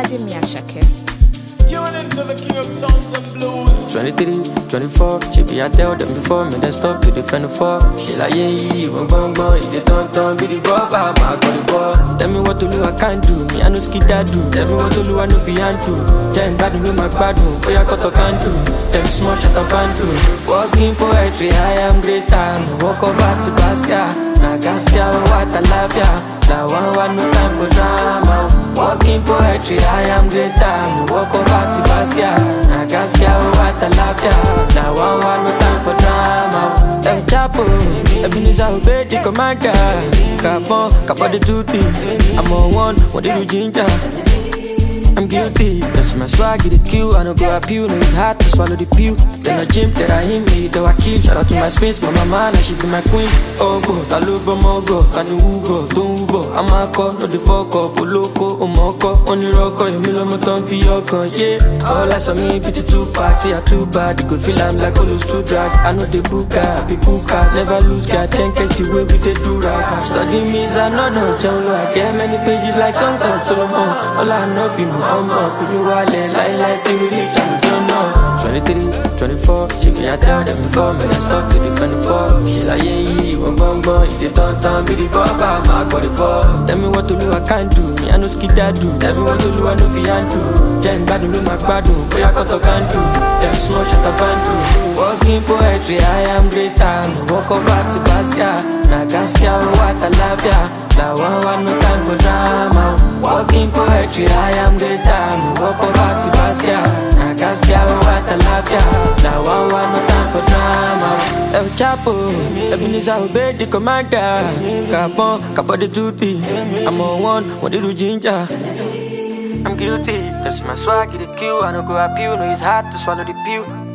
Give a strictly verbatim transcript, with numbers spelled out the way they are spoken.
Ademi Ashake. Tune into the king of songs and blues. twenty-three, twenty-four, she be I tell them before me, then stop to defend the four. She like, yeah, yeah, bong bong bong, if they don't turn, be the baba, my got the ball. Tell me what to do, I can't do, me I no skid that do. Tell me what to do, I no fian to. Giant bad with my bad move, boy I cut a can do. Them small shut up and do. Walking poetry, I am greater. Walk over to Gaskia, na Gaskia, what I love ya. Now one one no time for drama. Walking poetry, I am greater. Walk over to Gaskia, na Gaskia, what I love ya. Now one one no time for drama. El Chapo, Ebenezer obey the commander. Capon, Capon the duty. I'm on one, what did you ginger? I'm guilty, that's my swag, get the kill. I don't go up you, no it's hard to swallow the pill. Then I gym, that I hit me, though I kill. Shout out to my space, my mama, now she be my queen. Oh go, Talubo Mogo, Kanu Ugo, Don't Ugo. I'm a call, no the fuck up, Oloko, Omoko, Only Rocco, Emilio Moton, Fiocon, yeah. All I saw me, pity two party, I too bad. You could feel I'm like all those two drag. I know the booker, be cooker, never lose, God, ten catch the way we did do rap. Study me, I know no, Jolo, I get many pages like songs and Solomon. All I know be more. I'm up, could you wallet, like, like, till we reach, I don't know. twenty-three, twenty-four, she be I tell them before me, then stop to defend the four. She like, yeah, yeah, bong bong bong, if they don't turn, be the baba, my got the ball. Tell me what to do, I can't do, me I no skid that do. Tell me what to do, I no fian do. Giant bad with my bad move, boy I cut a can do. Them small shut up and do. Walking poetry, I am greater. Walk over to Gaskia, na Gaskia, what I love ya. Now one one no time for drama. Walking poetry, I am greater. Walk over to Gaskia, na Gaskia, what I love ya. Now one one no time for drama. El Chapo, Ebenezer obey the commander. Capon, Capon the duty. I'm on one, what did you ginger? I'm guilty, that's my swag, get the kill. I don't go up you, no it's hard to swallow the pill.